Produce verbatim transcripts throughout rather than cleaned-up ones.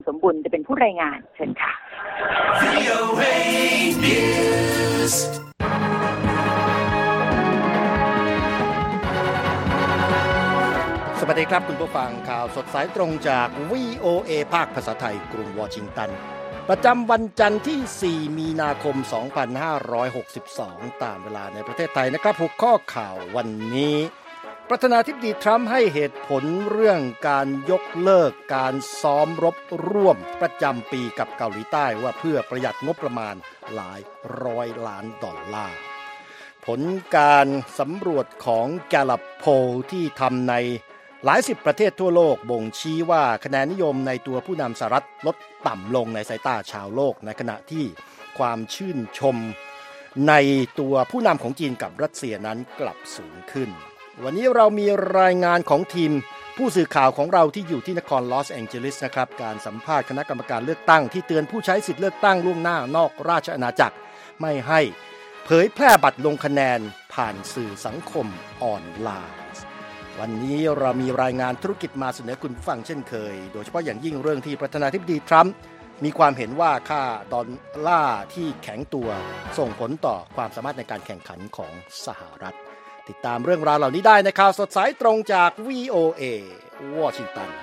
สมบูรณ์จะเป็นผู้รายงานเชิญค่ะสวัสดีครับคุณผู้ฟังข่าวสดสายตรงจาก วี โอ เอ ภาคภาษาไทยกรุงวอชิงตันประจำวันจันทร์ที่สี่มีนาคมสองพันห้าร้อยหกสิบสองตามเวลาในประเทศไทยนะครับหัวข้อข่าววันนี้ประธานาธิบดีทรัมป์ให้เหตุผลเรื่องการยกเลิกการซ้อมรบร่วมประจำปีกับเกาหลีใต้ว่าเพื่อประหยัดงบประมาณหลายร้อยล้านดอลลาร์ผลการสำรวจของ Gallup Poll ที่ทำในหลายสิบประเทศทั่วโลกบ่งชี้ว่าคะแนนนิยมในตัวผู้นำสหรัฐลดต่ำลงในสายตาชาวโลกในขณะที่ความชื่นชมในตัวผู้นำของจีนกับรัสเซียนั้นกลับสูงขึ้นวันนี้เรามีรายงานของทีมผู้สื่อข่าวของเราที่อยู่ที่นครลอสแองเจลิสนะครับการสัมภาษณ์คณะกรรมการเลือกตั้งที่เตือนผู้ใช้สิทธิเลือกตั้งล่วงหน้านอกราชอาณาจักรไม่ให้เผยแพร่บัตรลงคะแนนผ่านสื่อสังคมออนไลน์วันนี้เรามีรายงานธุรกิจมาเสนอคุณฟังเช่นเคยโดยเฉพาะอย่างยิ่งเรื่องที่ประธานาธิบดีทรัมป์มีความเห็นว่าค่าดอลลาร์ที่แข็งตัวส่งผลต่อความสามารถในการแข่งขันของสหรัฐติดตามเรื่องราวเหล่านี้ได้ในข่าวสดสายตรงจาก วี โอ เอ วอชิงตัน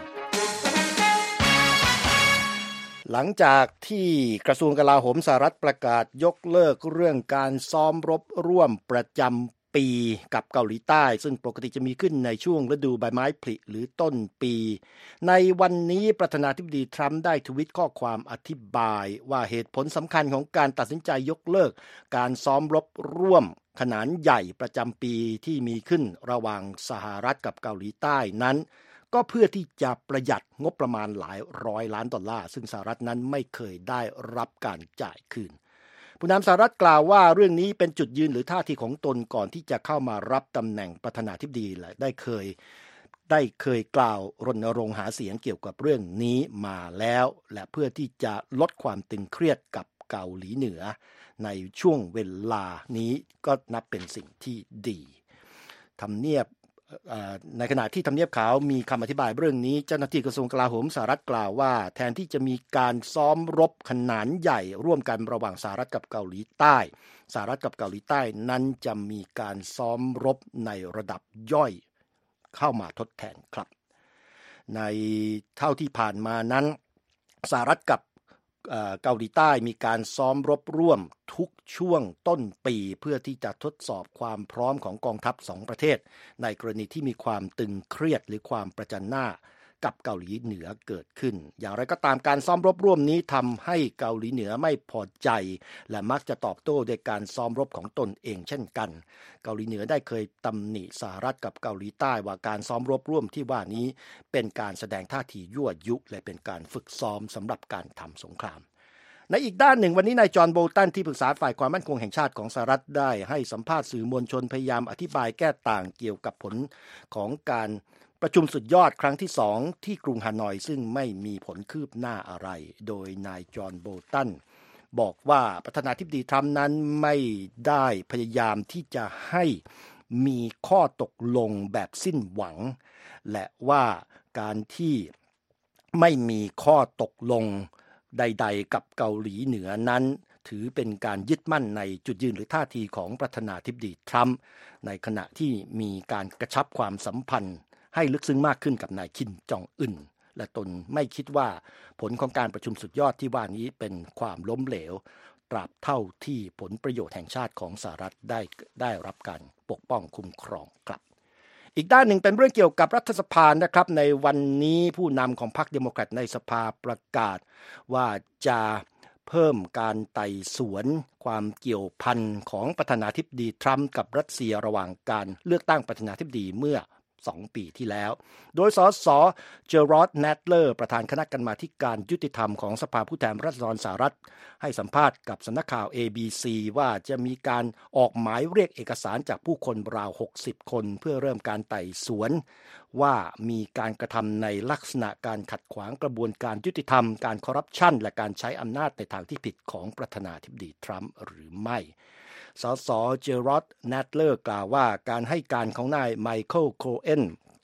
หลังจากที่กระทรวงกลาโหมสหรัฐประกาศยกเลิกเรื่องการซ้อมรบร่วมประจำปีกับเกาหลีใต้ซึ่งปกติจะมีขึ้นในช่วงฤดูใบไม้ผลิหรือต้นปีในวันนี้ประธานาธิบดีทรัมป์ได้ทวิตข้อความอธิบายว่าเหตุผลสำคัญของการตัดสินใจยกเลิกการซ้อมรบร่วมขนาดใหญ่ประจำปีที่มีขึ้นระหว่างสหรัฐกับเกาหลีใต้นั้นก็เพื่อที่จะประหยัดงบประมาณหลายร้อยล้านดอลลาร์ซึ่งสหรัฐนั้นไม่เคยได้รับการจ่ายคืนผู้นำสหรัฐกล่าวว่าเรื่องนี้เป็นจุดยืนหรือท่าทีของตนก่อนที่จะเข้ามารับตำแหน่งประธานาธิบดีและได้เคยได้เคยกล่าวรณรงค์หาเสียงเกี่ยวกับเรื่องนี้มาแล้วและเพื่อที่จะลดความตึงเครียดกับเกาหลีเหนือในช่วงเวลานี้ก็นับเป็นสิ่งที่ดีทำเนียบในขณะที่ทำเนียบขาวมีคำอธิบายเรื่องนี้เจ้าหน้าที่กระทรวงกลาโหมสหรัฐกล่าวว่าแทนที่จะมีการซ้อมรบขนาดใหญ่ร่วมกันระหว่างสหรัฐกับเกาหลีใต้สหรัฐกับเกาหลีใต้นั้นจะมีการซ้อมรบในระดับย่อยเข้ามาทดแทนครับในเท่าที่ผ่านมานั้นสหรัฐกับเกาหลีใต้มีการซ้อมรบร่วมทุกช่วงต้นปีเพื่อที่จะทดสอบความพร้อมของกองทัพสองประเทศในกรณีที่มีความตึงเครียดหรือความประจันหน้ากับเกาหลีเหนือเกิดขึ้นอย่างไรก็ตามการซ้อมรบร่วมนี้ทำให้เกาหลีเหนือไม่พอใจและมักจะตอบโต้ด้วยการซ้อมรบของตนเองเช่นกันเกาหลีเหนือได้เคยตำหนิสหรัฐกับเกาหลีใต้ว่าการซ้อมรบร่วมที่ว่านี้เป็นการแสดงท่าทียั่วยุและเป็นการฝึกซ้อมสำหรับการทำสงครามในอีกด้านหนึ่งวันนี้นายจอห์นโบลตันที่ปรึกษาฝ่ายความมั่นคงแห่งชาติของสหรัฐได้ให้สัมภาษณ์สื่อมวลชนพยายามอธิบายแก้ต่างเกี่ยวกับผลของการประชุมสุดยอดครั้งที่สองที่กรุงฮานอยซึ่งไม่มีผลคืบหน้าอะไรโดยนายจอห์นโบลตันบอกว่าประธานาธิบดีทรัมป์นั้นไม่ได้พยายามที่จะให้มีข้อตกลงแบบสิ้นหวังและว่าการที่ไม่มีข้อตกลงใดๆกับเกาหลีเหนือนั้นถือเป็นการยึดมั่นในจุดยืนหรือท่าทีของประธานาธิบดีทรัมป์ในขณะที่มีการกระชับความสัมพันธ์ให้ลึกซึ้งมากขึ้นกับนายคิมจองอึนและตนไม่คิดว่าผลของการประชุมสุดยอดที่ว่านี้เป็นความล้มเหลวตราบเท่าที่ผลประโยชน์แห่งชาติของสหรัฐได้ได้รับการปกป้องคุ้มครองครับอีกด้านหนึ่งเป็นเรื่องเกี่ยวกับรัฐสภานะครับในวันนี้ผู้นำของพรรคเดโมแครตในสภาประกาศว่าจะเพิ่มการไต่สวนความเกี่ยวพันของประธานาธิบดีทรัมป์กับรัสเซียระหว่างการเลือกตั้งประธานาธิบดีเมื่อสองปีที่แล้วโดยสสเจอรอดแนตเลอร์ประธานคณะกรรมาธิการยุติธรรมของสภาผู้แทนราษฎรสหรัฐให้สัมภาษณ์กับสำนักข่าว เอ บี ซี ว่าจะมีการออกหมายเรียกเอกสารจากผู้คนราวหกสิบคนเพื่อเริ่มการไต่สวนว่ามีการกระทำในลักษณะการขัดขวางกระบวนการยุติธรรมการคอร์รัปชันและการใช้อำนาจในทางที่ผิดของประธานาธิบดีทรัมป์หรือไม่สสเจอรอดแนตเลอร์กล่าวว่าการให้การของนายไมเคิลโคเอน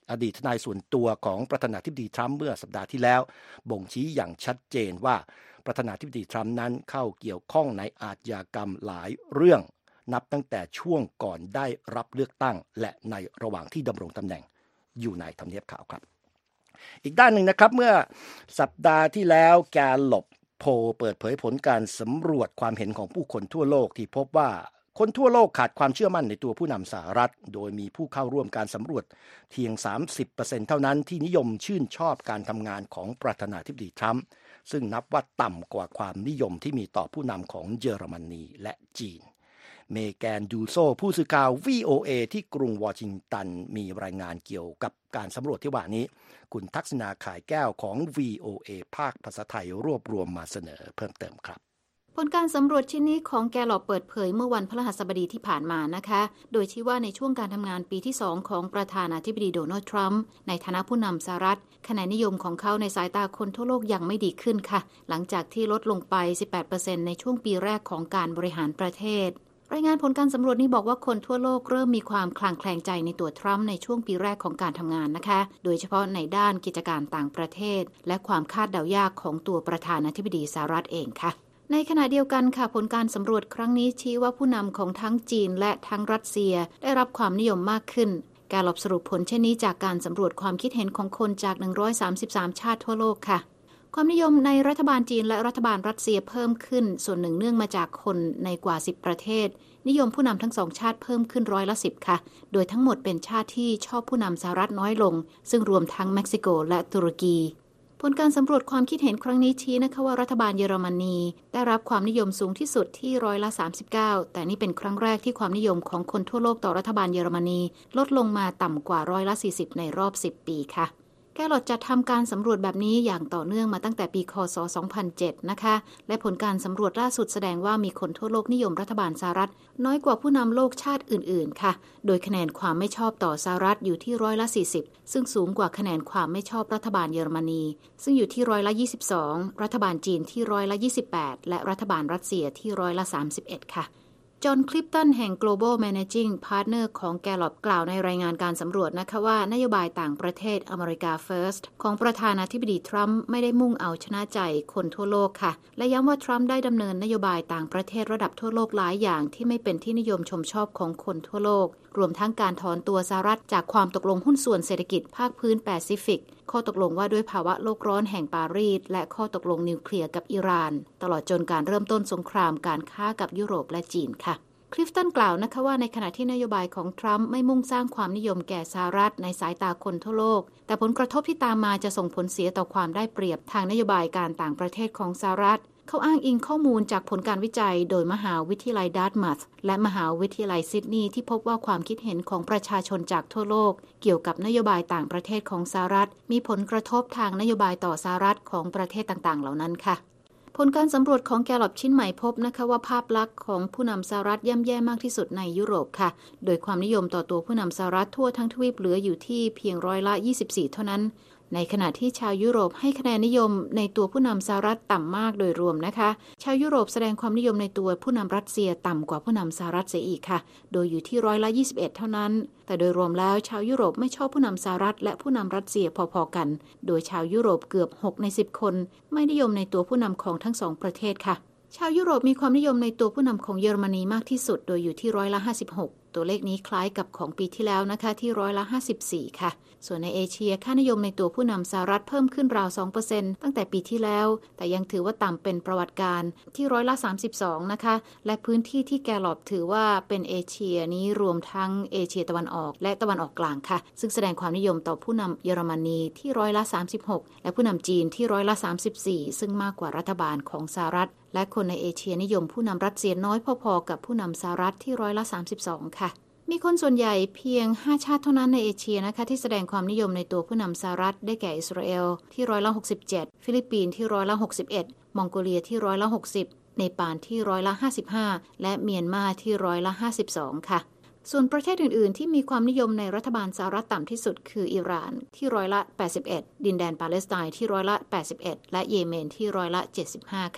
อดีตทนายส่วนตัวของประธานาธิบดีทรัมป์เมื่อสัปดาห์ที่แล้วบ่งชี้อย่างชัดเจนว่าประธานาธิบดีทรัมป์นั้นเข้าเกี่ยวข้องในอาชญากรรมหลายเรื่องนับตั้งแต่ช่วงก่อนได้รับเลือกตั้งและในระหว่างที่ดำรงตำแหน่งอยู่ในทำเนียบขาวครับอีกด้านหนึ่งนะครับเมื่อสัปดาห์ที่แล้วแกลลบโพลเปิดเผยผลการสำรวจความเห็นของผู้คนทั่วโลกที่พบว่าคนทั่วโลกขาดความเชื่อมั่นในตัวผู้นำสหรัฐโดยมีผู้เข้าร่วมการสำรวจเพียง สามสิบเปอร์เซ็นต์ เท่านั้นที่นิยมชื่นชอบการทำงานของประธานาธิบดีทรัมป์ซึ่งนับว่าต่ำกว่าความนิยมที่มีต่อผู้นำของเยอรมนีและจีนเมแกนดูโซผู้สื่อข่าว วี โอ เอ ที่กรุงวอชิงตันมีรายงานเกี่ยวกับการสำรวจที่ว่านี้คุณทักษณาข่ายแก้วของ วี โอ เอ ภาคภาษาไทยรวบรวมมาเสนอเพิ่มเติมครับผลการสำรวจชิ้นนี้ของแกลลอบเปิดเผยเมื่อวันพฤหัสบดีที่ผ่านมานะคะโดยชี้ว่าในช่วงการทำงานปีที่สองของประธานาธิบดีโดนัลด์ทรัมป์ในฐานะผู้นำสหรัฐคะแนนนิยมของเขาในสายตาคนทั่วโลกยังไม่ดีขึ้นค่ะหลังจากที่ลดลงไป สิบแปดเปอร์เซ็นต์ ในช่วงปีแรกของการบริหารประเทศรายงานผลการสำรวจนี้บอกว่าคนทั่วโลกเริ่มมีความคลางแคลงใจในตัวทรัมป์ในช่วงปีแรกของการทำงานนะคะโดยเฉพาะในด้านกิจการต่างประเทศและความคาดเดายากของตัวประธานาธิบดีสหรัฐเองค่ะในขณะเดียวกันค่ะผลการสำรวจครั้งนี้ชี้ว่าผู้นำของทั้งจีนและทั้งรัสเซียได้รับความนิยมมากขึ้นการลบสรุปผลเช่นนี้จากการสำรวจความคิดเห็นของคนจากหนึ่งร้อยสามสิบสามชาติทั่วโลกค่ะความนิยมในรัฐบาลจีนและรัฐบาลรัสเซียเพิ่มขึ้นส่วนหนึ่งเนื่องมาจากคนในกว่าสิบประเทศนิยมผู้นำทั้งสองชาติเพิ่มขึ้นร้อยละสิบค่ะโดยทั้งหมดเป็นชาติที่ชอบผู้นำสหรัฐน้อยลงซึ่งรวมทั้งเม็กซิโกและตุรกีผลการสำรวจความคิดเห็นครั้งนี้ชี้นะคะว่ารัฐบาลเยอรมนีได้รับความนิยมสูงที่สุดที่ร้อยละสามสิบเก้าแต่นี่เป็นครั้งแรกที่ความนิยมของคนทั่วโลกต่อรัฐบาลเยอรมนีลดลงมาต่ำกว่าร้อยละสี่สิบในรอบสิบปีค่ะแกลลอดจะทำการสำรวจแบบนี้อย่างต่อเนื่องมาตั้งแต่ปีค.ศ. สองพันเจ็ดนะคะและผลการสำรวจล่าสุดแสดงว่ามีคนทั่วโลกนิยมรัฐบาลสหรัฐน้อยกว่าผู้นำโลกชาติอื่นๆค่ะโดยคะแนนความไม่ชอบต่อสหรัฐอยู่ที่ร้อยละสี่สิบซึ่งสูงกว่าคะแนนความไม่ชอบรัฐบาลเยอรมนีซึ่งอยู่ที่ร้อยละยี่สิบสองรัฐบาลจีนที่ร้อยละยี่สิบแปดและรัฐบาลรัสเซียที่ร้อยละสามสิบเอ็ดค่ะจอห์น คลิฟตันแห่ง Global Managing Partner ของ Gallup กล่าวในรายงานการสำรวจนะคะว่านโยบายต่างประเทศ America First ของประธานาธิบดีทรัมป์ไม่ได้มุ่งเอาชนะใจคนทั่วโลกค่ะและย้ำว่าทรัมป์ได้ดำเนินนโยบายต่างประเทศระดับทั่วโลกหลายอย่างที่ไม่เป็นที่นิยมชมชอบของคนทั่วโลกรวมทั้งการถอนตัวสหรัฐจากความตกลงหุ้นส่วนเศรษฐกิจภาคพื้นแปซิฟิกข้อตกลงว่าด้วยภาวะโลกร้อนแห่งปารีสและข้อตกลงนิวเคลียร์กับอิหร่านตลอดจนการเริ่มต้นสงครามการค้ากับยุโรปและจีนค่ะคลิฟตันกล่าวนะคะว่าในขณะที่นโยบายของทรัมป์ไม่มุ่งสร้างความนิยมแก่สหรัฐในสายตาคนทั่วโลกแต่ผลกระทบที่ตามมาจะส่งผลเสียต่อความได้เปรียบทางนโยบายการต่างประเทศของสหรัฐเขาอ้างอิงข้อมูลจากผลการวิจัยโดยมหาวิทยาลัยดาร์ตมัธและมหาวิทยาลัยซิดนีย์ที่พบว่าความคิดเห็นของประชาชนจากทั่วโลกเกี่ยวกับนโยบายต่างประเทศของสหรัฐมีผลกระทบทางนโยบายต่อสหรัฐของประเทศต่างๆเหล่านั้นค่ะผลการสำรวจของแกลลอบชิ้นใหม่พบนะคะว่าภาพลักษณ์ของผู้นำสหรัฐย่ำแย่มากที่สุดในยุโรปค่ะโดยความนิยมต่อตัวผู้นำสหรัฐทั่วทั้งทวีปเหลืออยู่ที่เพียงร้อยละยี่สิบสี่เท่านั้นในขณะที่ชาวยุโรปให้คะแนนนิยมในตัวผู้นำสหรัฐต่ำมากโดยรวมนะคะชาวยุโรปแสดงความนิยมในตัวผู้นำรัสเซียต่ำกว่าผู้นำสหรัฐเสียอีกค่ะโดยอยู่ที่ร้อยละยี่สิบเอ็ดเท่านั้นแต่โดยรวมแล้วชาวยุโรปไม่ชอบผู้นำสหรัฐและผู้นำรัสเซียพอๆกันโดยชาวยุโรปเกือบหกในสิบคนไม่นิยมในตัวผู้นำของทั้งสองประเทศค่ะชาวยุโรปมีความนิยมในตัวผู้นำของเยอรมนีมากที่สุดโดยอยู่ที่ร้อยละห้าสิบหกตัวเลขนี้คล้ายกับของปีที่แล้วนะคะที่ร้อยละห้าสิบสี่ค่ะส่วนในเอเชียค่านิยมในตัวผู้นำสหรัฐเพิ่มขึ้นราว สองเปอร์เซ็นต์ ตั้งแต่ปีที่แล้วแต่ยังถือว่าต่ำเป็นประวัติการที่ร้อยละสามสิบสองนะคะและพื้นที่ที่แกลลอบถือว่าเป็นเอเชียนี้รวมทั้งเอเชียตะวันออกและตะวันออกกลางค่ะซึ่งแสดงความนิยมต่อผู้นำเยอรมนีที่ร้อยละสามสิบหกและผู้นำจีนที่ร้อยละสามสิบสี่ซึ่งมากกว่ารัฐบาลของสหรัฐและคนในเอเชียนิยมผู้นำรัสเซียน้อยพอๆกับผู้นำสหรัฐที่ร้อยละสามสิบสองค่ะมีคนส่วนใหญ่เพียงห้าชาติเท่านั้นในเอเชียนะคะที่แสดงความนิยมในตัวผู้นำสหรัฐได้แก่อิสราเอลที่ร้อยละหกสิบเจ็ดฟิลิปปินส์ที่ร้อยละหกสิบเอ็ดมองโกเลียที่ร้อยละหกสิบเนปาลที่ร้อยละห้าสิบห้าและเมียนมาที่ร้อยละห้าสิบสองค่ะส่วนประเทศอื่นๆที่มีความนิยมในรัฐบาลสหรัฐต่ำที่สุดคืออิหร่านที่ร้อยละแปดสิบเอ็ดดินแดนปาเลสไตน์ที่ร้อยละแปดสิบเอ็ดและเยเมนที่ร้อยละเจ็ดสิบห้าค่ะ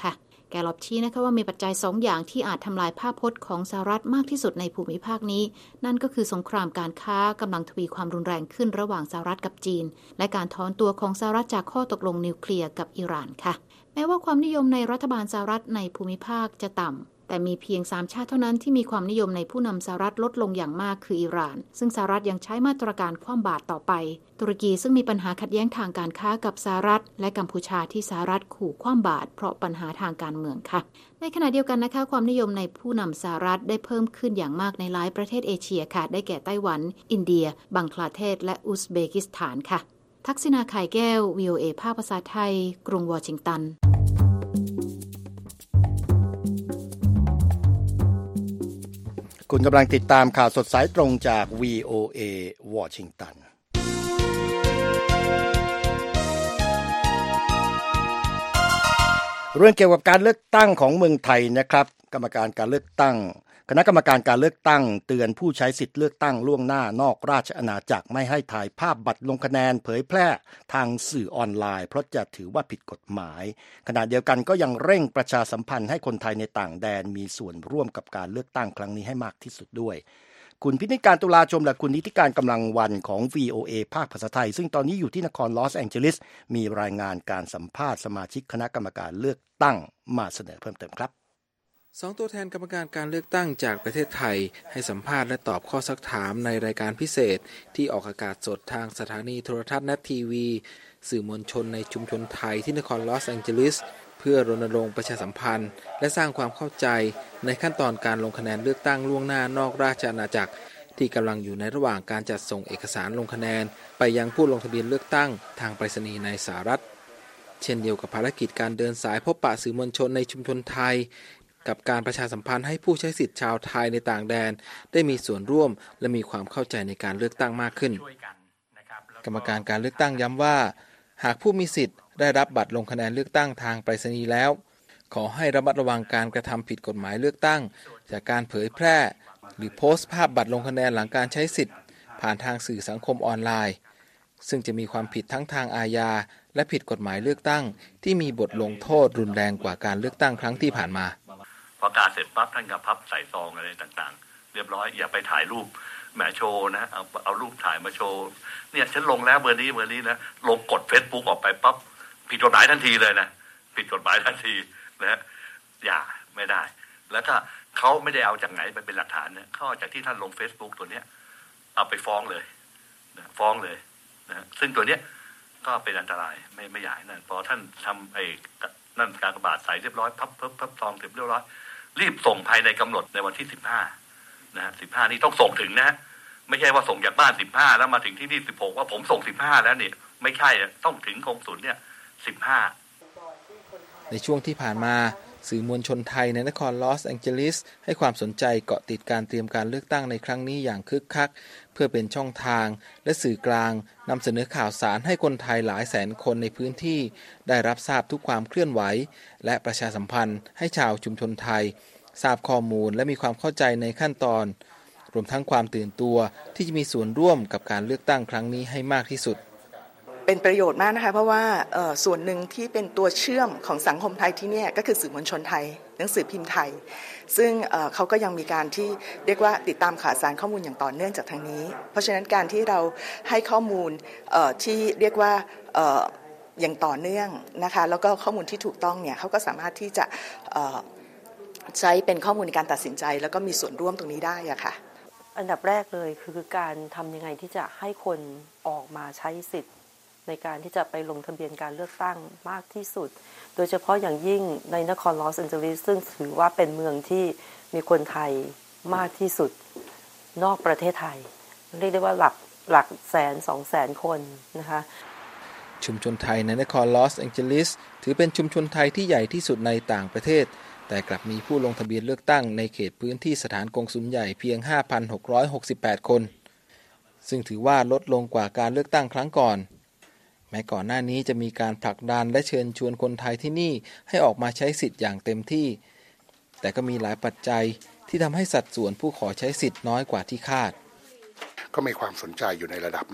แกลลอบชี้นะคะว่ามีปัจจัยสองอย่างที่อาจทำลายภาพพจน์ของสหรัฐมากที่สุดในภูมิภาคนี้นั่นก็คือสงครามการค้ากำลังทวีความรุนแรงขึ้นระหว่างสหรัฐกับจีนและการถอนตัวของสหรัฐจากข้อตกลงนิวเคลียร์กับอิหร่านค่ะแม้ว่าความนิยมในรัฐบาลสหรัฐในภูมิภาคจะต่ำแต่มีเพียงสามชาติเท่านั้นที่มีความนิยมในผู้นำสหรัฐลดลงอย่างมากคืออิหร่านซึ่งสหรัฐยังใช้มาตรการคว่ำบาตรต่อไปตุรกีซึ่งมีปัญหาขัดแย้งทางการค้ากับสหรัฐและกัมพูชาที่สหรัฐขู่คว่ำบาตรเพราะปัญหาทางการเมืองค่ะในขณะเดียวกันนะคะความนิยมในผู้นำสหรัฐได้เพิ่มขึ้นอย่างมากในหลายประเทศเอเชียค่ะได้แก่ไต้หวันอินเดียบังคลาเทศและอุซเบกิสถานค่ะทักษิณา ไข่แก้ว วี โอ เอ ภาคภาษาไทยกรุงวอชิงตันคุณกำลังติดตามข่าวสดสายตรงจาก วี โอ เอ วอชิงตันเรื่องเกี่ยวกับการเลือกตั้งของเมืองไทยนะครับกรรมการการเลือกตั้งคณะกรรมการการเลือกตั้งเตือนผู้ใช้สิทธิ์เลือกตั้งล่วงหน้านอกราชอาณาจักรไม่ให้ถ่ายภาพบัตรลงคะแนนเผยแพร่ทางสื่อออนไลน์เพราะจะถือว่าผิดกฎหมายขณะเดียวกันก็ยังเร่งประชาสัมพันธ์ให้คนไทยในต่างแดนมีส่วนร่วมกับการเลือกตั้งครั้งนี้ให้มากที่สุดด้วยคุณพินิจการตุลาชมและคุณนิติการกำลังวันของ วี โอ เอ ภาคภาษาไทยซึ่งตอนนี้อยู่ที่นครลอสแองเจลิสมีรายงานการสัมภาษณ์สมาชิกคณะกรรมการเลือกตั้งมาเสนอเพิ่มเติมครับสองตัวแทนกรรมการการเลือกตั้งจากประเทศไทยให้สัมภาษณ์และตอบข้อซักถามในรายการพิเศษที่ออกอากาศสดทางสถานีโทรทัศน์ Net ที วี สื่อมวลชนในชุมชนไทยที่นครลอสแองเจลิสเพื่อรณรงค์ประชาสัมพันธ์และสร้างความเข้าใจในขั้นตอนการลงคะแนนเลือกตั้งล่วงหน้านอกราชอาณาจักรที่กำลังอยู่ในระหว่างการจัดส่งเอกสารลงคะแนนไปยังผู้ลงทะเบียนเลือกตั้งทางไปรษณีย์ในสหรัฐเช่นเดียวกับภารกิจการเดินสายพบปะสื่อมวลชนในชุมชนไทยกับการประชาสัมพันธ์ให้ผู้ใช้สิทธิ์ชาวไทยในต่างแดนได้มีส่วนร่วมและมีความเข้าใจในการเลือกตั้งมากขึ้นกรรมการการเลือกตั้งย้ำว่าหากผู้มีสิทธิ์ได้รับบัตรลงคะแนนเลือกตั้งทางไปรษณีย์แล้วขอให้ระมัดระวังการกระทำผิดกฎหมายเลือกตั้งจากการเผยแพร่หรือโพสต์ภาพบัตรลงคะแนนหลังการใช้สิทธิ์ผ่านทางสื่อสังคมออนไลน์ซึ่งจะมีความผิดทั้งทางอาญาและผิดกฎหมายเลือกตั้งที่มีบทลงโทษรุนแรงกว่าการเลือกตั้งครั้งที่ผ่านมาพอการเสร็จปั๊บท่านก็พับใส่ซองอะไรต่างๆเรียบร้อยอย่าไปถ่ายรูปแหมโชว์นะเอาเอารูปถ่ายมาโชว์เนี่ยฉันลงแล้วเบอร์นี้เบอร์นี้นะลงกด Facebook ออกไปปั๊บผิดกฎหมายทันทีเลยนะผิดกฎหมายทันทีนะอย่าไม่ได้แล้วก็เขาไม่ได้เอาจากไหนไปเป็นหลักฐานเนี่ยเขาเอาจากที่ท่านลง Facebook ตัวเนี้ยเอาไปฟ้องเลยนะฟ้องเลยนะซึ่งตัวเนี้ยก็เป็นอันตรายไม่ไม่ใหญ่นั่นพอท่านทำไอ้นั่นการกระบาดใส่เรียบร้อยพับพับพับซองเสร็จเรียบร้อยรีบส่งภายในกำหนดในวันที่สิบห้านะฮะสิบห้านี้ต้องส่งถึงนะไม่ใช่ว่าส่งจากบ้านสิบห้าแล้วมาถึงที่นี่สิบหกว่าผมส่งสิบห้าแล้วเนี่ยไม่ใช่ต้องถึงกงสุลเนี่ยสิบห้าในช่วงที่ผ่านมาสื่อมวลชนไทยในนครลอสแองเจลิสให้ความสนใจเกาะติดการเตรียมการเลือกตั้งในครั้งนี้อย่างคึกคักเพื่อเป็นช่องทางและสื่อกลางนำเสนอข่าวสารให้คนไทยหลายแสนคนในพื้นที่ได้รับทราบทุกความเคลื่อนไหวและประชาสัมพันธ์ให้ชาวชุมชนไทยทราบข้อมูลและมีความเข้าใจในขั้นตอนรวมทั้งความตื่นตัวที่จะมีส่วนร่วมกับการเลือกตั้งครั้งนี้ให้มากที่สุดเป็นประโยชน์มากนะคะเพราะว่าส่วนหนึ่งที่เป็นตัวเชื่อมของสังคมไทยที่นี่ก็คือสื่อมวลชนไทยหนังสือพิมพ์ไทยซึ่งเขาก็ยังมีการที่เรียกว่าติดตามข่าวสารข้อมูลอย่างต่อเนื่องจากทางนี้เพราะฉะนั้นการที่เราให้ข้อมูลที่เรียกว่าอย่างต่อเนื่องนะคะแล้วก็ข้อมูลที่ถูกต้องเนี่ยเขาก็สามารถที่จะใช้เป็นข้อมูลในการตัดสินใจแล้วก็มีส่วนร่วมตรงนี้ได้อะค่ะอันดับแรกเลยคือการทำยังไงที่จะให้คนออกมาใช้สิทธิ์ในการที่จะไปลงทะเบียนการเลือกตั้งมากที่สุดโดยเฉพาะอย่างยิ่งในนครลอสแองเจลิสซึ่งถือว่าเป็นเมืองที่มีคนไทยมากที่สุดนอกประเทศไทยเรียกได้ว่าหลักหลักแสนสองแสนคนนะคะชุมชนไทยในนครลอสแองเจลิสถือเป็นชุมชนไทยที่ใหญ่ที่สุดในต่างประเทศแต่กลับมีผู้ลงทะเบียนเลือกตั้งในเขตพื้นที่สถานกงสุลใหญ่เพียง ห้าพันหกร้อยหกสิบแปด คนซึ่งถือว่าลดลงกว่าการเลือกตั้งครั้งก่อนแม้ก่อนหน้านี้จะมีการผลักดันและเชิญชวนคนไทยที่นี่ให้ออกมาใช้สิทธิ์อย่างเต็มที่แต่ก็มีหลายปัจจัยที่ทำให้สัดส่วนผู้ขอใช้สิทธิ์น้อยกว่าที่คาดก็มีความสนใจอยู่ในระดับหนึ่ง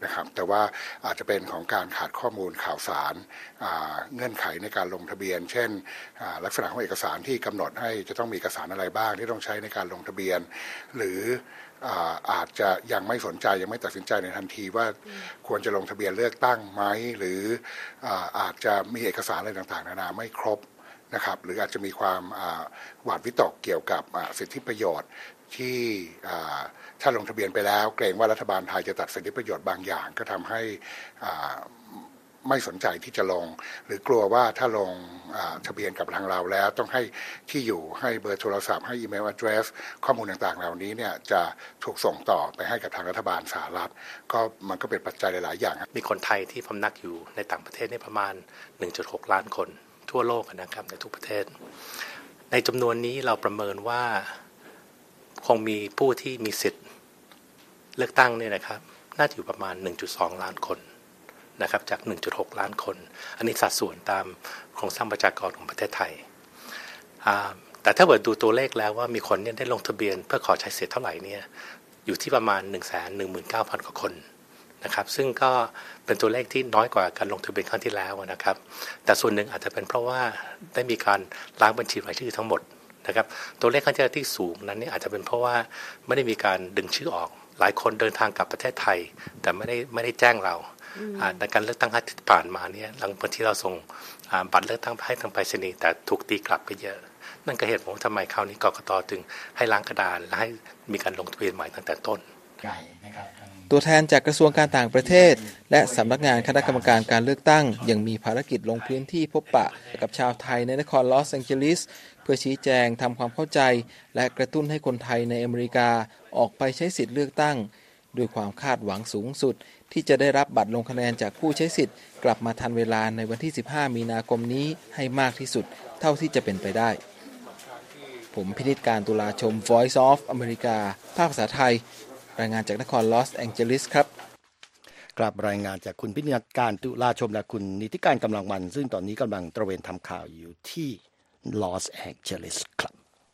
นะครับแต่ว่าอาจจะเป็นของการขาดข้อมูลข่าวสารเงื่อนไขในการลงทะเบียนเช่นลักษณะของเอกสารที่กำหนดให้จะต้องมีเอกสารอะไรบ้างที่ต้องใช้ในการลงทะเบียนหรืออาจจะยังไม่สนใจยังไม่ตัดสินใจในทันทีว่าควรจะลงทะเบียนเลือกตั้งไหมหรืออาจจะมีเอกสารอะไรต่างๆนานาไม่ครบนะครับหรืออาจจะมีความหวาดวิตกเกี่ยวกับสิทธิประโยชน์ที่ถ้าลงทะเบียนไปแล้วเกรงว่ารัฐบาลไทยจะตัดสิทธิประโยชน์บางอย่างก็ทำให้ไม่สนใจที่จะลงหรือกลัวว่าถ้าลงทะเบียนกับทางเราแล้วต้องให้ที่อยู่ให้เบอร์โทรศัพท์ให้อีเมล address ข้อมูลต่างๆเหล่านี้เนี่ยจะถูกส่งต่อไปให้กับทางรัฐบาลสหรัฐก็มันก็เป็นปัจจัยหลายๆอย่างมีคนไทยที่พำนักอยู่ในต่างประเทศนี่ประมาณ หนึ่งจุดหก ล้านคนทั่วโลกนะครับในทุกประเทศในจำนวนนี้เราประเมินว่าคงมีผู้ที่มีสิทธิ์เลือกตั้งเนี่ยนะครับน่าจะอยู่ประมาณ หนึ่งจุดสอง ล้านคนนะครับจาก หนึ่งจุดหก ล้านคนอันนี้สัดส่วนตามโครงสร้างประชากรของประเทศไทยแต่ถ้าเกิดดูตัวเลขแล้วว่ามีคนเนี่ยได้ลงทะเบียนเพื่อขอใช้สิทธิ์เท่าไหร่เนี่ยอยู่ที่ประมาณ หนึ่งแสนหนึ่งหมื่นเก้าพัน กว่าคนนะครับซึ่งก็เป็นตัวเลขที่น้อยกว่าการลงทะเบียนครั้งที่แล้วนะครับแต่ส่วนหนึ่งอาจจะเป็นเพราะว่าได้มีการล้างบัญชีรายชื่อทั้งหมดนะครับตัวเลขค่อนข้างที่สูงนั้นนี่อาจจะเป็นเพราะว่าไม่ได้มีการดึงชื่อออกหลายคนเดินทางกลับประเทศไทยแต่ไม่ได้ไม่ได้แจ้งเราในการเลือกตั้งที่ผ่านมาเนี่ยหลังจากที่เราส่งบัตรเลือกตั้งให้ทางไปรษณีย์แต่ถูกตีกลับไปเยอะนั่นก็เหตุผลทำไมคราวนี้กกต.จึงให้ล้างกระดานและให้มีการลงทะเบียนใหม่ตั้งแต่ต้นตัวแทนจากกระทรวงการต่างประเทศและสำนักงานคณะกรรมการการเลือกตั้งยังมีภารกิจลงพื้นที่พบปะกับชาวไทยในนครลอสแองเจลิสเพื่อชี้แจงทำความเข้าใจและกระตุ้นให้คนไทยในอเมริกาออกไปใช้สิทธิ์เลือกตั้งด้วยความคาดหวังสูงสุดที่จะได้รับบัตรลงคะแนนจากผู้ใช้สิทธิ์กลับมาทันเวลาในวันที่สิบห้ามีนาคมนี้ให้มากที่สุดเท่าที่จะเป็นไปได้ผมพินิจการตุลาชม Voice of America ภาคภาษาไทยรายงานจากนครลอสแองเจลิสครับกลับรายงานจากคุณพินิจการตุลาชมและคุณนิติการกำลังวันซึ่งตอนนี้กำลังตระเวนทำข่าวอยู่ที่ลอสแองเจลิสครับ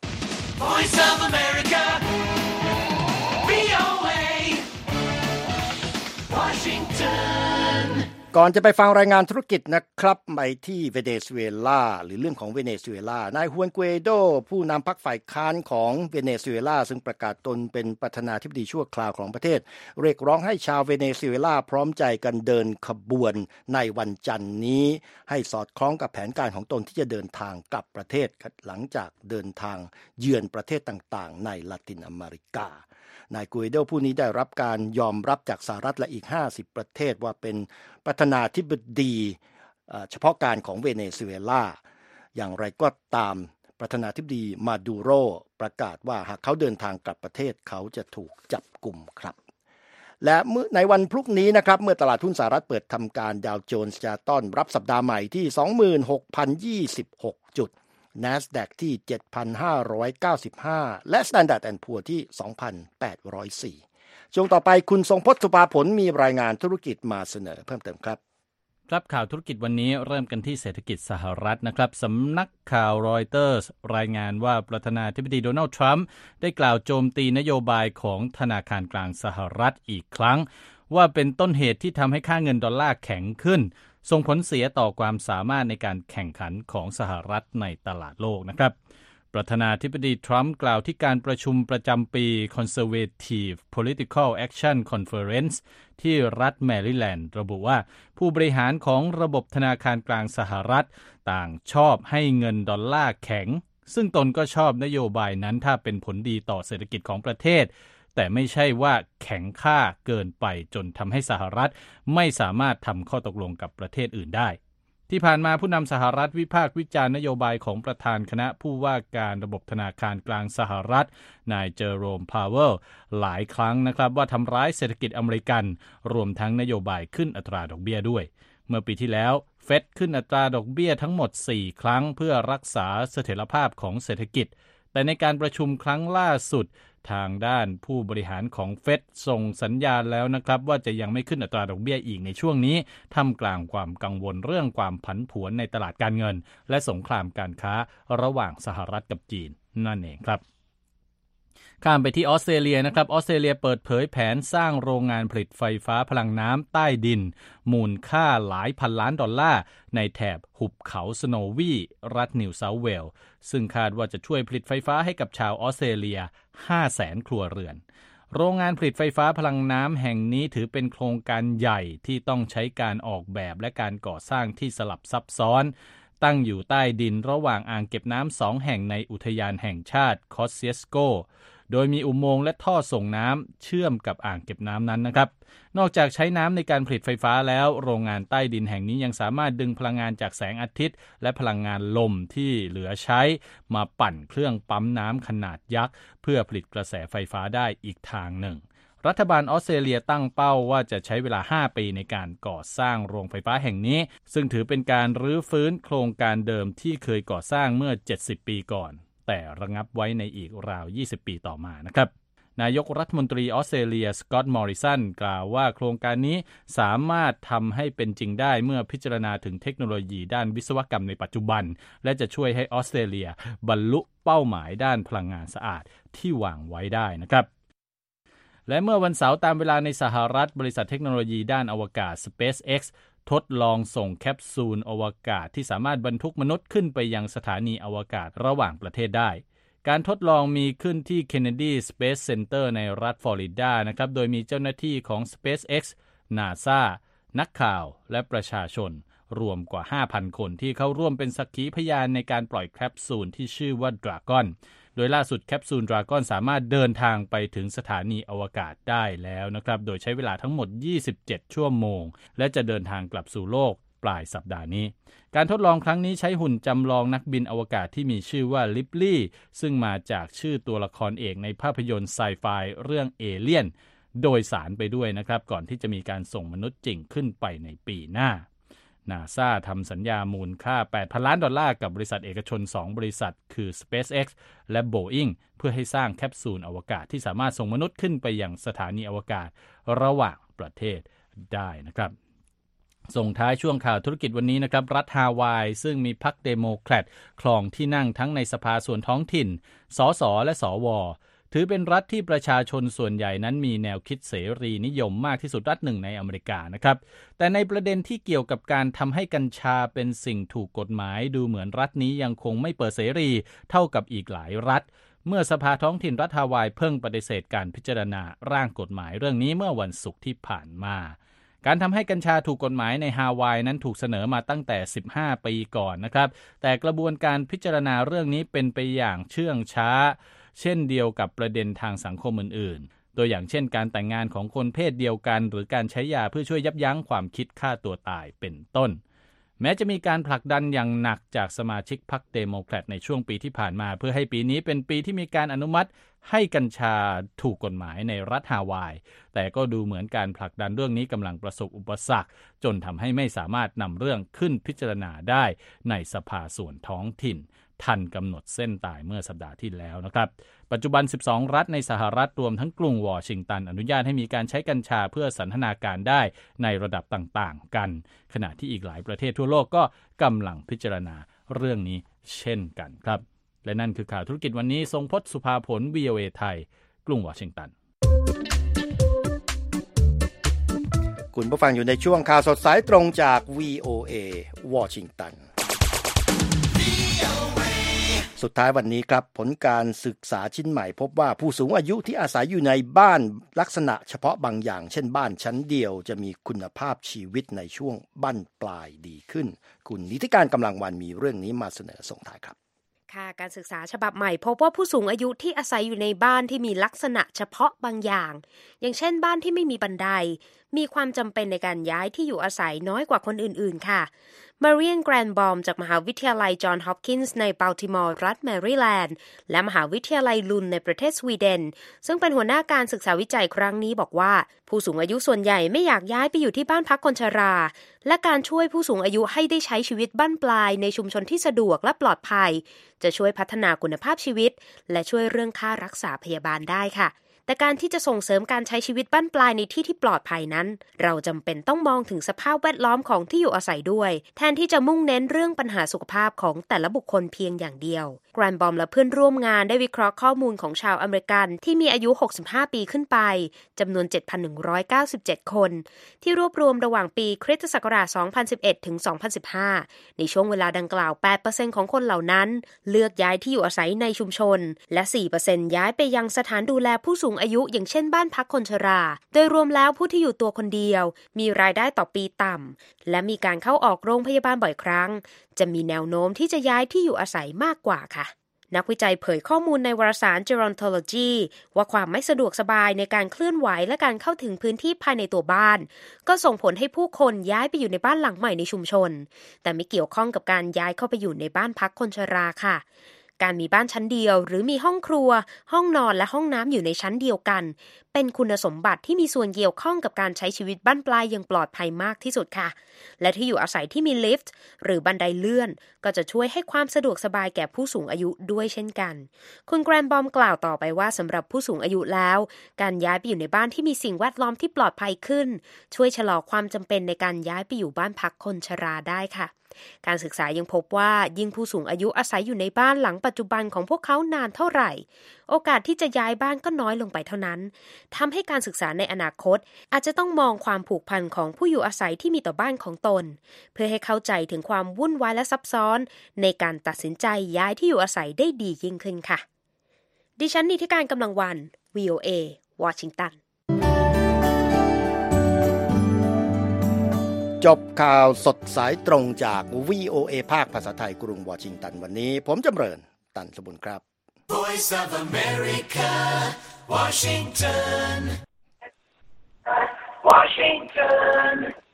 Voice of America วี โอ เอ Washington ก่อนจะไปฟังรายงานธุรกิจนะครับไปที่เวเนซุเอลาหรือเรื่องของเวเนซุเอลานายฮวนเกโดผู้นำพรรคฝ่ายค้านของเวเนซุเอลาซึ่งประกาศตนเป็นประธานาธิบดีชั่วคราวของประเทศเรียกร้องให้ชาวเวเนซุเอลาพร้อมใจกันเดินขบวนในวันจันทร์นี้ให้สอดคล้องกับแผนการของตนที่จะเดินทางกลับประเทศหลังจากเดินทางเยือนประเทศต่างๆในลาตินอเมริกานายกูเอโดผู้นี้ได้รับการยอมรับจากสหรัฐและอีกห้าสิบประเทศว่าเป็นประธานาธิบดีเฉพาะการของเวเนซุเอลาอย่างไรก็ตามประธานาธิบดีมาดูโรประกาศว่าหากเขาเดินทางกลับประเทศเขาจะถูกจับกุมครับและเมื่อในวันพรุ่งนี้นะครับเมื่อตลาดหุ้นสหรัฐเปิดทำการดาวโจนส์จะต้อนรับสัปดาห์ใหม่ที่ สองหมื่นหกพันยี่สิบหก จุดNASDAQ ที่ เจ็ดพันห้าร้อยเก้าสิบห้า และ Standard แอนด์ Poor's ที่ สองพันแปดร้อยสี่ ช่วงต่อไปคุณทรงพจน์ สุภาผลมีรายงานธุรกิจมาเสนอเพิ่มเติมครับครับข่าวธุรกิจวันนี้เริ่มกันที่เศรษฐกิจสหรัฐนะครับสำนักข่าวรอยเตอร์สรายงานว่าประธานาธิบดีโดนัลด์ทรัมป์ได้กล่าวโจมตีนโยบายของธนาคารกลางสหรัฐอีกครั้งว่าเป็นต้นเหตุที่ทำให้ค่าเงินดอลลาร์แข็งขึ้นส่งผลเสียต่อความสามารถในการแข่งขันของสหรัฐในตลาดโลกนะครับประธานาธิบดีทรัมป์กล่าวที่การประชุมประจำปี Conservative Political Action Conference ที่รัฐแมริแลนด์ระบุว่าผู้บริหารของระบบธนาคารกลางสหรัฐต่างชอบให้เงินดอลลาร์แข็งซึ่งตนก็ชอบนโยบายนั้นถ้าเป็นผลดีต่อเศรษฐกิจของประเทศแต่ไม่ใช่ว่าแข็งค่าเกินไปจนทำให้สหรัฐไม่สามารถทำข้อตกลงกับประเทศอื่นได้ที่ผ่านมาผู้นำสหรัฐวิพากษ์วิจารณ์นโยบายของประธานคณะผู้ว่าการระบบธนาคารกลางสหรัฐนายเจอโรมพาวเวลหลายครั้งนะครับว่าทำร้ายเศรษฐกิจอเมริกันรวมทั้งนโยบายขึ้นอัตราดอกเบี้ยด้วยเมื่อปีที่แล้วเฟดขึ้นอัตราดอกเบี้ยทั้งหมดสี่ครั้งเพื่อรักษาเสถียรภาพของเศรษฐกิจแต่ในการประชุมครั้งล่าสุดทางด้านผู้บริหารของเฟดส่งสัญญาณแล้วนะครับว่าจะยังไม่ขึ้นอัตราดอกเบี้ยอีกในช่วงนี้ท่ามกลางความกังวลเรื่องความผันผวนในตลาดการเงินและสงครามการค้าระหว่างสหรัฐกับจีนนั่นเองครับข้ามไปที่ออสเตรเลียนะครับออสเตรเลียเปิดเผยแผนสร้างโรงงานผลิตไฟฟ้าพลังน้ำใต้ดินมูลค่าหลายพันล้านดอลลาร์ในแถบหุบเขาสโนวีรัฐนิวเซาท์เวลส์ซึ่งคาดว่าจะช่วยผลิตไฟฟ้าให้กับชาวออสเตรเลีย ห้าแสน ครัวเรือนโรงงานผลิตไฟฟ้าพลังน้ำแห่งนี้ถือเป็นโครงการใหญ่ที่ต้องใช้การออกแบบและการก่อสร้างที่สลับซับซ้อนตั้งอยู่ใต้ดินระหว่างอ่างเก็บน้ำสองแห่งในอุทยานแห่งชาติคอสเซียสโกโดยมีอุโมงค์และท่อส่งน้ำเชื่อมกับอ่างเก็บน้ำนั้นนะครับนอกจากใช้น้ำในการผลิตไฟฟ้าแล้วโรงงานใต้ดินแห่งนี้ยังสามารถดึงพลังงานจากแสงอาทิตย์และพลังงานลมที่เหลือใช้มาปั่นเครื่องปั๊มน้ำขนาดยักษ์เพื่อผลิตกระแสไฟฟ้าได้อีกทางหนึ่งรัฐบาลออสเตรเลียตั้งเป้าว่าจะใช้เวลาห้าปีในการก่อสร้างโรงไฟฟ้าแห่งนี้ซึ่งถือเป็นการรื้อฟื้นโครงการเดิมที่เคยก่อสร้างเมื่อเจ็ดสิบปีก่อนแต่ระงับไว้ในอีกราวยี่สิบปีต่อมานะครับนายกรัฐมนตรีออสเตรเลียสก็อตต์มอริสันกล่าวว่าโครงการนี้สามารถทำให้เป็นจริงได้เมื่อพิจารณาถึงเทคโนโลยีด้านวิศวกรรมในปัจจุบันและจะช่วยให้ออสเตรเลียบรรลุเป้าหมายด้านพลังงานสะอาดที่วางไว้ได้นะครับและเมื่อวันเสาร์ตามเวลาในสหรัฐบริษัทเทคโนโลยีด้านอวกาศ SpaceX ทดลองส่งแคปซูลอวกาศที่สามารถบรรทุกมนุษย์ขึ้นไปยังสถานีอวกาศระหว่างประเทศได้การทดลองมีขึ้นที่ Kennedy Space Center ในรัฐฟลอริดานะครับโดยมีเจ้าหน้าที่ของ SpaceX NASA นักข่าวและประชาชนรวมกว่า ห้าพัน คนที่เข้าร่วมเป็นสักขีพยานในการปล่อยแคปซูลที่ชื่อว่า Dragon โดยล่าสุดแคปซูล Dragon สามารถเดินทางไปถึงสถานีอวกาศได้แล้วนะครับโดยใช้เวลาทั้งหมดยี่สิบเจ็ดชั่วโมงและจะเดินทางกลับสู่โลกปลายสัปดาห์นี้การทดลองครั้งนี้ใช้หุ่นจำลองนักบินอวกาศที่มีชื่อว่าลิปลี่ซึ่งมาจากชื่อตัวละครเอกในภาพยนตร์ไซไฟเรื่องเอเลี่ยนโดยสารไปด้วยนะครับก่อนที่จะมีการส่งมนุษย์จริงขึ้นไปในปีหน้า NASA ทำสัญญามูลค่า แปดพัน ล้านดอลลาร์กับบริษัทเอกชนสองบริษัทคือ SpaceX และ Boeing เพื่อให้สร้างแคปซูลอวกาศที่สามารถส่งมนุษย์ขึ้นไปยังสถานีอวกาศระหว่างประเทศได้นะครับส่งท้ายช่วงข่าวธุรกิจวันนี้นะครับรัฐฮาวายซึ่งมีพรรคเดโมแครตครองที่นั่งทั้งในสภาส่วนท้องถิ่นสสและสวถือเป็นรัฐที่ประชาชนส่วนใหญ่นั้นมีแนวคิดเสรีนิยมมากที่สุดรัฐหนึ่งในอเมริกานะครับแต่ในประเด็นที่เกี่ยวกับการทำให้กัญชาเป็นสิ่งถูกกฎหมายดูเหมือนรัฐนี้ยังคงไม่เปิดเสรีเท่ากับอีกหลายรัฐเมื่อสภาท้องถิ่นรัฐฮาวายเพิ่งปฏิเสธการพิจารณาร่างกฎหมายเรื่องนี้เมื่อวันศุกร์ที่ผ่านมาการทำให้กัญชาถูกกฎหมายในฮาวายนั้นถูกเสนอมาตั้งแต่สิบห้าปีก่อนนะครับแต่กระบวนการพิจารณาเรื่องนี้เป็นไปอย่างเชื่องช้าเช่นเดียวกับประเด็นทางสังคมอื่นๆตัวอย่างเช่นการแต่งงานของคนเพศเดียวกันหรือการใช้ยาเพื่อช่วยยับยั้งความคิดฆ่าตัวตายเป็นต้นแม้จะมีการผลักดันอย่างหนักจากสมาชิกพรรคเดโมแครตในช่วงปีที่ผ่านมาเพื่อให้ปีนี้เป็นปีที่มีการอนุมัติให้กัญชาถูกกฎหมายในรัฐฮาวายแต่ก็ดูเหมือนการผลักดันเรื่องนี้กำลังประสบอุปสรรคจนทำให้ไม่สามารถนำเรื่องขึ้นพิจารณาได้ในสภาส่วนท้องถิ่นทันกำหนดเส้นตายเมื่อสัปดาห์ที่แล้วนะครับปัจจุบันสิบสองรัฐในสหรัฐรวมทั้งกรุงวอชิงตันอนุญาตให้มีการใช้กัญชาเพื่อสันทนาการได้ในระดับต่างๆกันขณะที่อีกหลายประเทศทั่วโลกก็กำลังพิจารณาเรื่องนี้เช่นกันครับและนั่นคือข่าวธุรกิจวันนี้ทรงพจน์สุภาผล วี โอ เอ ไทยกรุงวอชิงตันคุณผู้ฟังอยู่ในช่วงข่าวสดสายตรงจาก วี โอ เอ วอชิงตันสุดท้ายวันนี้ครับผลการศึกษาชิ้นใหม่พบว่าผู้สูงอายุที่อาศัยอยู่ในบ้านลักษณะเฉพาะบางอย่างเช่นบ้านชั้นเดียวจะมีคุณภาพชีวิตในช่วงบั้นปลายดีขึ้นคุณนิติการกำลังวันมีเรื่องนี้มาเสนอส่งท้ายครับค่ะการศึกษาฉบับใหม่พบว่าผู้สูงอายุที่อาศัยอยู่ในบ้านที่มีลักษณะเฉพาะบางอย่างอย่างเช่นบ้านที่ไม่มีบันไดมีความจำเป็นในการย้ายที่อยู่อาศัยน้อยกว่าคนอื่นๆค่ะมาเรียนแกรนบอมจากมหาวิทยาลัยจอห์นฮอปกินส์ในบัลติมอร์รัฐแมริแลนด์และมหาวิทยาลัยลุนในประเทศสวีเดนซึ่งเป็นหัวหน้าการศึกษาวิจัยครั้งนี้บอกว่าผู้สูงอายุส่วนใหญ่ไม่อยากย้ายไปอยู่ที่บ้านพักคนชราและการช่วยผู้สูงอายุให้ได้ใช้ชีวิตบั้นปลายในชุมชนที่สะดวกและปลอดภัยจะช่วยพัฒนาคุณภาพชีวิตและช่วยเรื่องค่ารักษาพยาบาลได้ค่ะแต่การที่จะส่งเสริมการใช้ชีวิตบั้นปลายในที่ที่ปลอดภัยนั้นเราจำเป็นต้องมองถึงสภาพแวดล้อมของที่อยู่อาศัยด้วยแทนที่จะมุ่งเน้นเรื่องปัญหาสุขภาพของแต่ละบุคคลเพียงอย่างเดียวแกรนบอมและเพื่อนร่วมงานได้วิเคราะห์ข้อมูลของชาวอเมริกันที่มีอายุหกสิบห้าปีขึ้นไปจำนวน เจ็ดพันหนึ่งร้อยเก้าสิบเจ็ด คนที่รวบรวมระหว่างปีคริสตศักราช สองพันสิบเอ็ด ถึง สองพันสิบห้า ในช่วงเวลาดังกล่าว แปดเปอร์เซ็นต์ ของคนเหล่านั้นเลือกย้ายที่อยู่อาศัยในชุมชนและ สี่เปอร์เซ็นต์ ย้ายไปยังสถานดูแลผู้สูงอายุอย่างเช่นบ้านพักคนชราโดยรวมแล้วผู้ที่อยู่ตัวคนเดียวมีรายได้ต่อปีต่ำและมีการเข้าออกโรงพยาบาลบ่อยครั้งจะมีแนวโน้มที่จะย้ายที่อยู่อาศัยมากกว่าค่ะนักวิจัยเผยข้อมูลในวารสาร Gerontology ว่าความไม่สะดวกสบายในการเคลื่อนไหวและการเข้าถึงพื้นที่ภายในตัวบ้านก็ส่งผลให้ผู้คนย้ายไปอยู่ในบ้านหลังใหม่ในชุมชนแต่ไม่เกี่ยวข้องกับการย้ายเข้าไปอยู่ในบ้านพักคนชราค่ะการมีบ้านชั้นเดียวหรือมีห้องครัวห้องนอนและห้องน้ำอยู่ในชั้นเดียวกันเป็นคุณสมบัติที่มีส่วนเกี่ยวข้องกับการใช้ชีวิตบั้นปลายอย่างปลอดภัยมากที่สุดค่ะและที่อยู่อาศัยที่มีลิฟต์หรือบันไดเลื่อนก็จะช่วยให้ความสะดวกสบายแก่ผู้สูงอายุด้วยเช่นกันคุณแกรนบอมกล่าวต่อไปว่าสำหรับผู้สูงอายุแล้วการย้ายไปอยู่ในบ้านที่มีสิ่งแวดล้อมที่ปลอดภัยขึ้นช่วยชะลอความจำเป็นในการย้ายไปอยู่บ้านพักคนชราได้ค่ะการศึกษายังพบว่ายิ่งผู้สูงอายุอาศัยอยู่ในบ้านหลังปัจจุบันของพวกเขานานเท่าไหร่โอกาสที่จะย้ายบ้านก็น้อยลงไปเท่านั้นทำให้การศึกษาในอนาคตอาจจะต้องมองความผูกพันของผู้อยู่อาศัยที่มีต่อบ้านของตนเพื่อให้เข้าใจถึงความวุ่นวายและซับซ้อนในการตัดสินใจย้ายที่อยู่อาศัยได้ดียิ่งขึ้นค่ะดิฉันนิติการกำลังวัน วี โอ เอ วอชิงตันจบข่าวสดสายตรงจาก วี โอ เอ ภาคภาษาไทยกรุงวอชิงตันวันนี้ผมจำเริญตันสบุญครับ Voice of America Washington Washington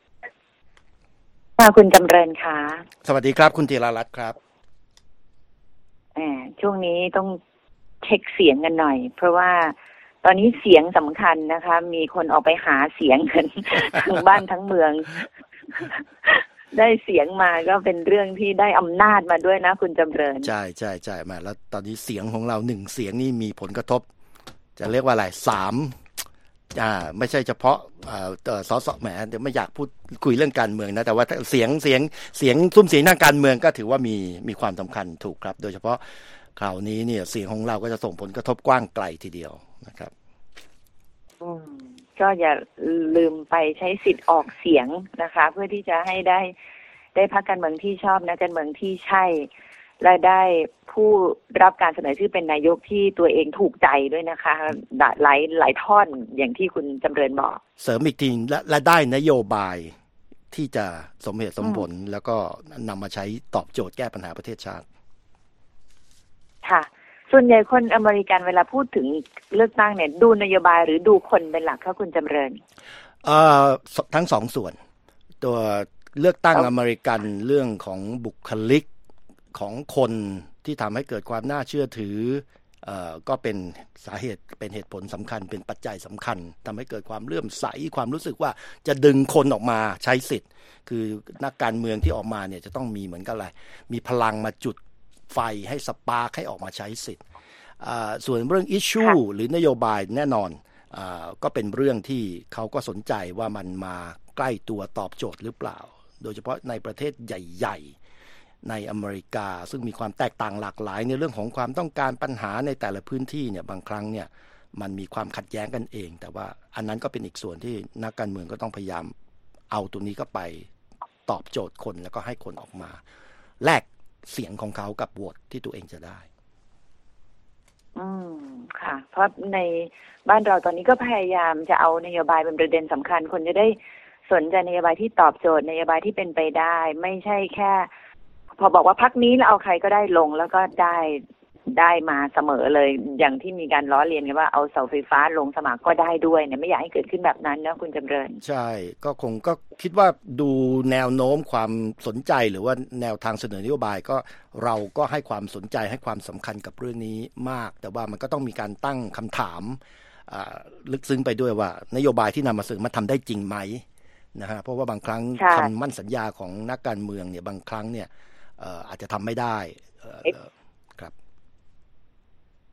ค่ะคุณจำเริญค่ะสวัสดีครับคุณธีรรัตน์ครับแหมช่วงนี้ต้องเช็คเสียงกันหน่อยเพราะว่าตอนนี้เสียงสำคัญนะคะมีคนออกไปหาเสียงกัน ทั้งบ้านทั้งเมือง ได้เสียงมาก็เป็นเรื่องที่ได้อำนาจมาด้วยนะคุณจำเริญใช่ใช่ใช่มาแล้วตอนนี้เสียงของเราหนึ่งเสียงนี่มีผลกระทบจะเรียกว่าอะไรสามอ่าไม่ใช่เฉพาะอ่าเอ่อสสแหมเดี๋ยวไม่อยากพูดคุยเรื่องการเมืองนะแต่ว่าเสียงเสียงเสียงซุ้มเสียงทางการเมืองก็ถือว่ามีมีความสำคัญถูกครับโดยเฉพาะคราวนี้เนี่ยเสียงของเราก็จะส่งผลกระทบกว้างไกลทีเดียวนะครับอืมก็อย่าลืมไปใช้สิทธิ์ออกเสียงนะคะเพื่อที่จะให้ได้ได้พรรคการเมืองที่ชอบนะการเมืองที่ใช่และได้ผู้รับการเสนอชื่อเป็นนายกที่ตัวเองถูกใจด้วยนะคะหลายหลายท่อนอย่างที่คุณจำเริญบอกเสริมอีกทีและและได้นโยบายที่จะสมเหตุสมผลแล้วก็นำมาใช้ตอบโจทย์แก้ปัญหาประเทศชาติค่ะส่วนใหญ่คนอเมริกันเวลาพูดถึงเลือกตั้งเนี่ยดูนโยบายหรือดูคนเป็นหลักคะคุณจำเริญเอ่อทั้งสองส่วนตัวเลือกตั้งอเมริกันเรื่องของบุคลิกของคนที่ทำให้เกิดความน่าเชื่อถือเอ่อก็เป็นสาเหตุเป็นเหตุผลสำคัญเป็นปัจจัยสำคัญทำให้เกิดความเลื่อมใสความรู้สึกว่าจะดึงคนออกมาใช้สิทธิ์คือนักการเมืองที่ออกมาเนี่ยจะต้องมีเหมือนกันอะไรมีพลังมาจุดไฟให้สปาร์คให้ออกมาใช้สิทธิ์ส่วนเรื่องอิชชูหรือนโยบายแน่นอนก็เป็นเรื่องที่เขาก็สนใจว่ามันมาใกล้ตัวตอบโจทย์หรือเปล่าโดยเฉพาะในประเทศใหญ่ๆในอเมริกาซึ่งมีความแตกต่างหลากหลายในเรื่องของความต้องการปัญหาในแต่ละพื้นที่เนี่ยบางครั้งเนี่ยมันมีความขัดแย้งกันเองแต่ว่าอันนั้นก็เป็นอีกส่วนที่นักการเมืองก็ต้องพยายามเอาตัวนี้ก็ไปตอบโจทย์คนแล้วก็ให้คนออกมาแลกเสียงของเขากับโหวตที่ตัวเองจะได้อืมค่ะเพราะในบ้านเราตอนนี้ก็พยายามจะเอานโยบายเป็นประเด็นสำคัญคนจะได้สนใจนโยบายที่ตอบโจทย์นโยบายที่เป็นไปได้ไม่ใช่แค่พอบอกว่าพรรคนี้แล้วเอาใครก็ได้ลงแล้วก็ได้ได้มาเสมอเลยอย่างที่มีการล้อเลียนกันว่าเอาเสาไฟฟ้าลงสมัครก็ได้ด้วยเนี่ยไม่อยากให้เกิดขึ้นแบบนั้นนะคุณจำเริญใช่ก็คงก็คิดว่าดูแนวโน้มความสนใจหรือว่าแนวทางเสนอนโยบายก็เราก็ให้ความสนใจให้ความสำคัญกับเรื่องนี้มากแต่ว่ามันก็ต้องมีการตั้งคำถามลึกซึ้งไปด้วยว่านโยบายที่นำมาเสนอมันทำได้จริงไหมนะฮะเพราะว่าบางครั้งคำมั่นสัญญาของนักการเมืองเนี่ยบางครั้งเนี่ยอาจจะทำไม่ได้ค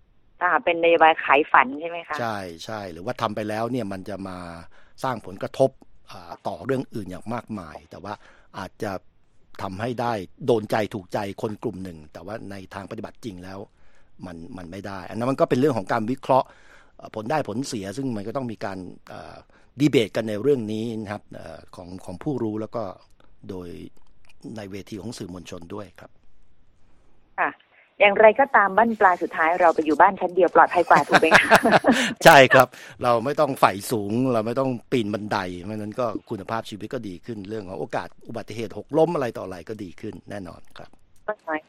อ่าเป็นนโยบายขายฝันใช่ไหมคะใช่ใช่หรือว่าทำไปแล้วเนี่ยมันจะมาสร้างผลกระทบต่อเรื่องอื่นอย่างมากมายแต่ว่าอาจจะทำให้ได้โดนใจถูกใจคนกลุ่มหนึ่งแต่ว่าในทางปฏิบัติจริงแล้วมันมันไม่ได้อันนั้นมันก็เป็นเรื่องของการวิเคราะห์ผลได้ผลเสียซึ่งมันก็ต้องมีการดีเบตกันในเรื่องนี้นะครับของของผู้รู้แล้วก็โดยในเวทีของสื่อมวลชนด้วยครับค่ะอย่างไรก็ตามบ้านปลายสุดท้ายเราไปอยู่บ้านชั้นเดียวปลอดภัยกว่าถูกไหมคะใช่ครับเราไม่ต้องไฝ่สูงเราไม่ต้องปีนบันไดเพราะนั้นก็คุณภาพชีวิตก็ดีขึ้นเรื่องของโอกาสอุบัติเหตุหกล้มอะไรต่ออะไรก็ดีขึ้นแน่นอนครับน้อย